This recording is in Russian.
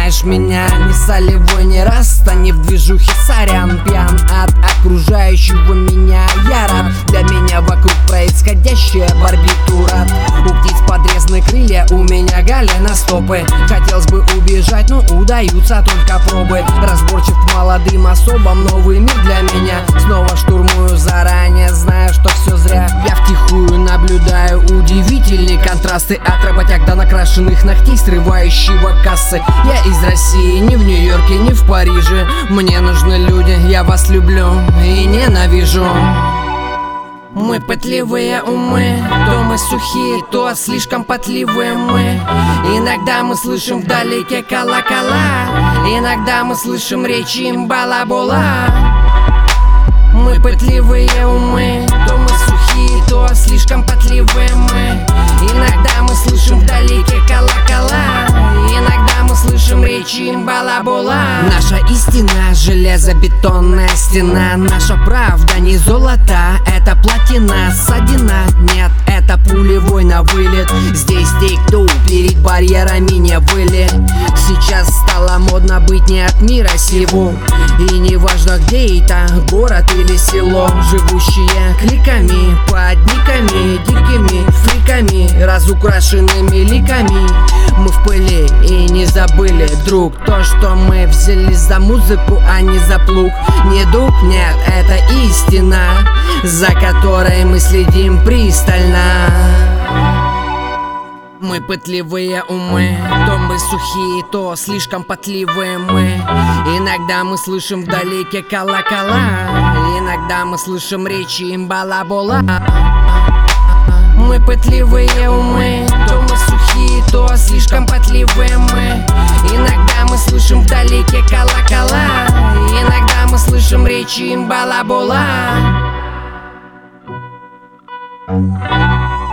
знаешь меня, не солевой, не раста, не в движухе сорян. Пьян от окружающего меня, я рад. Для меня вокруг происходящее барбитурат. У птиц подрезаны крылья, у меня галена стопы. Хотелось бы убежать, но удаются только пробы. Разборчив к молодым особам, новый мир для меня. Снова штурмую заранее, зная, что все зря. Я втихую наблюдаю удивительные контрасты. От работяг до накрашенных ногтей, срывающего кассы. Я из России, не в Нью-Йорке, не в Париже. Мне нужны люди, я вас люблю и ненавижу. Мы пытливые умы, то мы сухие, то слишком потливые мы. Иногда мы слышим вдалеке колокола, иногда мы слышим речи им балабола. Мы пытливые умы, то мы сухие, то слишком потливые мы. Иногда мы слышим вдалеке колокола, иногда мы слышим речи им балабола. Наша истина — железобетонная стена. Наша правда не золото, это платина. Ссадина, нет, это пулевой на вылет. Здесь те, кто перед барьерами не были. Сейчас стало модно быть не от мира сего. И не важно где это, город или село. Живущие кликами, под никами, дикими фриками, разукрашенными ликами. Мы в пыли и не забыли, друг, то, что мы взялись за музыку, а не за плуг. Не дух, нет, это истина, за которой мы следим пристально. Мы пытливые умы, то мы сухие, то слишком потливые мы. Иногда мы слышим вдалеке колокола, иногда мы слышим речи им балабола. Мы пытливые умы, то мы сухие, то слишком потливые мы. Иногда мы слышим вдалеке колокола, иногда мы слышим речи им балабола.